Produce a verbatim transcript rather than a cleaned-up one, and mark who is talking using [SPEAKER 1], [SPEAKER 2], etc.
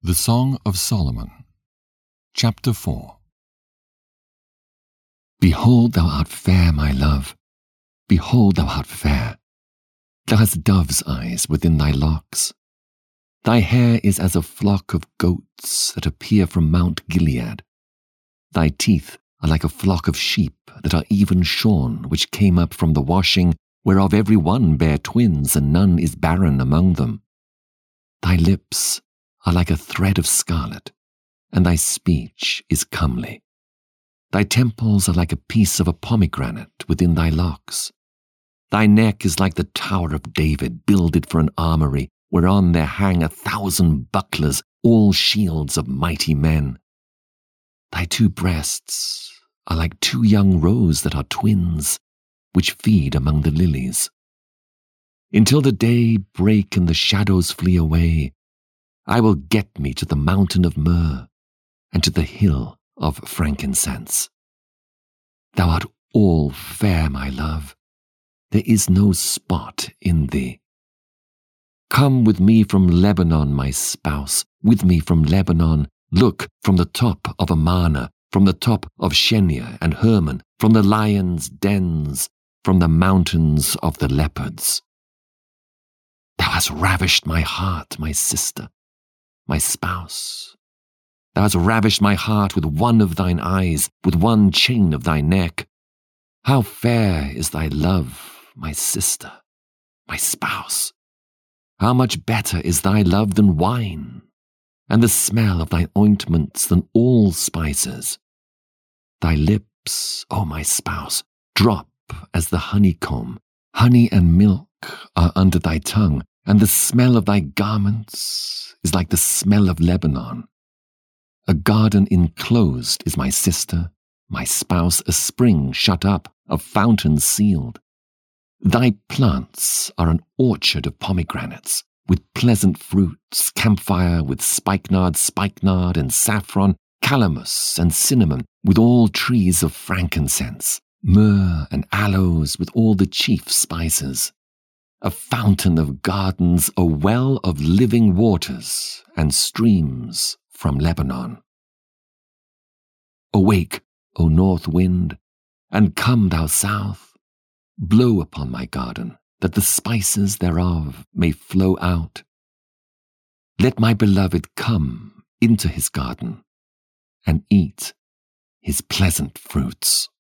[SPEAKER 1] The Song of Solomon, Chapter four. Behold, thou art fair, my love. Behold, thou art fair. Thou hast dove's eyes within thy locks. Thy hair is as a flock of goats that appear from Mount Gilead. Thy teeth are like a flock of sheep that are even shorn, which came up from the washing, whereof every one bare twins, and none is barren among them. Thy lips are like a thread of scarlet, and thy speech is comely. Thy temples are like a piece of a pomegranate within thy locks. Thy neck is like the Tower of David, builded for an armory, whereon there hang a thousand bucklers, all shields of mighty men. Thy two breasts are like two young roes that are twins, which feed among the lilies. Until the day break and the shadows flee away, I will get me to the mountain of myrrh, and to the hill of frankincense. Thou art all fair, my love. There is no spot in thee. Come with me from Lebanon, my spouse, with me from Lebanon. Look from the top of Amana, from the top of Shenia and Hermon, from the lions' dens, from the mountains of the leopards. Thou hast ravished my heart, my sister, my spouse. Thou hast ravished my heart with one of thine eyes, with one chain of thy neck. How fair is thy love, my sister, my spouse! How much better is thy love than wine, and the smell of thy ointments than all spices. Thy lips, O my spouse, drop as the honeycomb. Honey and milk are under thy tongue, and the smell of thy garments is like the smell of Lebanon. A garden enclosed is my sister, my spouse, a spring shut up, a fountain sealed. Thy plants are an orchard of pomegranates, with pleasant fruits, camphire with spikenard, spikenard and saffron, calamus and cinnamon, with all trees of frankincense, myrrh and aloes with all the chief spices. A fountain of gardens, a well of living waters, and streams from Lebanon. Awake, O north wind, and come, thou south. Blow upon my garden, that the spices thereof may flow out. Let my beloved come into his garden, and eat his pleasant fruits.